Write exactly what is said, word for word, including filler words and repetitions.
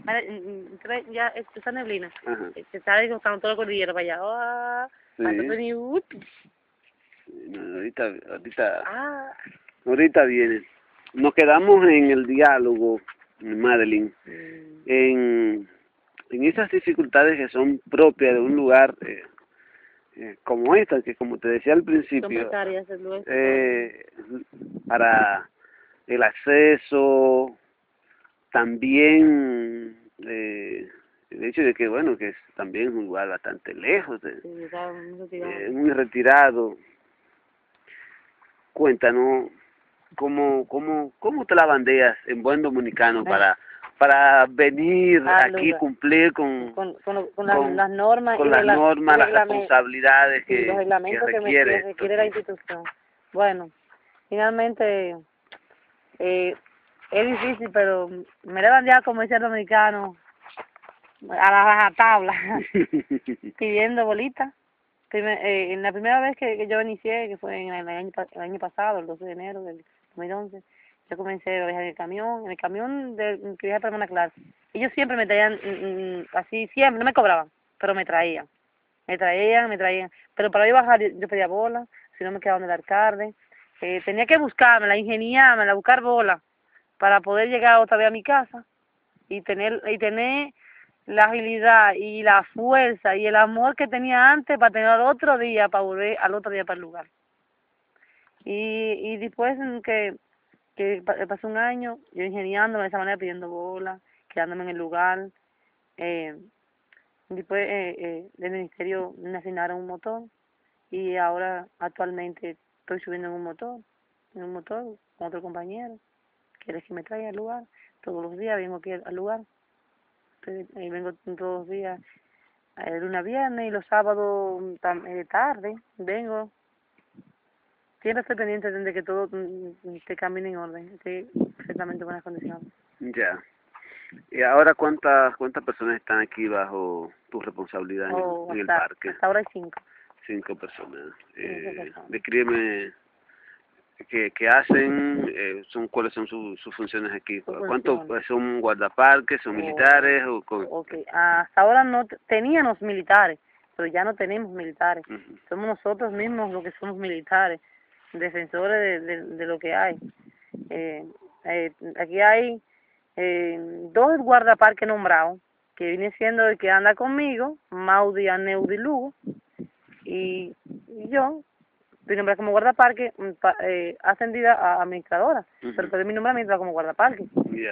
Mira, entonces ya esa neblina, Ajá. se está disgustando todo el cordillero para allá. Ah, Sí. para no venir, up. No, ahorita, ahorita, Ah, ahorita viene. Nos quedamos en el diálogo, Madeline, mm, en, en esas dificultades que son propias de un lugar eh, eh, como esta, que como te decía al son principio, precarias, es lo es, eh, para el acceso, también eh, el hecho de que, bueno, que es también un lugar bastante lejos, de, sí, está muy retirado. eh, muy retirado. Cuéntanos, ¿cómo, cómo, cómo te la bandeas en buen dominicano para para venir Al aquí, lugar, cumplir con, con, con, lo- con las, con, las normas con y, las regla, y normas, las reglamentos, responsabilidades y los que, que reglamentos que, me, requiere que esto requiere la aquí? institución? Bueno, finalmente eh, es difícil, pero me le bandeado, como dice el dominicano, a la rajatabla, pidiendo bolitas. Prime- eh, en la primera vez que, que yo inicié, que fue en el año, pa- el año pasado, el doce de enero del dos mil once, yo comencé a viajar en el camión, en el camión de, que viajaba para una clase. Ellos siempre me traían, mm, mm, así, siempre, no me cobraban, pero me traían. Me traían, me traían. Pero para yo bajar, yo, yo pedía bola, si no me quedaba en el alcalde. Eh, tenía que buscarme, la ingeniarme, la buscar bola, para poder llegar otra vez a mi casa y tener y tener la agilidad y la fuerza y el amor que tenía antes para tener al otro día, para volver al otro día para el lugar. Y, y después en que, que pa- pasó un año, yo ingeniándome de esa manera, pidiendo bola, quedándome en el lugar. Eh, después eh, eh, del ministerio me asignaron un motor y ahora actualmente estoy subiendo en un motor, en un motor con otro compañero, que es el que me trae al lugar. Todos los días vengo aquí al al lugar. Entonces, ahí vengo todos los días, el lunes a viernes y los sábados tam- eh, tarde, vengo. Siempre estoy pendiente de que todo mm, te camine en orden, esté perfectamente en buenas condiciones. Ya. ¿Y ahora cuántas cuántas personas están aquí bajo tu responsabilidad en el, O en el hasta, parque? hasta ahora hay cinco. Cinco personas. Cinco Eh, personas. descríbeme qué, qué hacen, eh, son cuáles son sus sus funciones aquí. Su ¿Cuántos función. son guardaparques, son O, militares o con, okay. Hasta ahora no t- teníamos militares, pero ya no tenemos militares. Ujú. Somos nosotros mismos los que somos militares, defensores de, de, de lo que hay. Eh, eh, aquí hay eh, dos guardaparques nombrados, que viene siendo el que anda conmigo, Maudi Aneudi Lugo, y, y yo, estoy nombrada como guardaparque, mm, pa- eh, ascendida a administradora, Ujú. pero por mi nombramiento como guardaparque. Ya.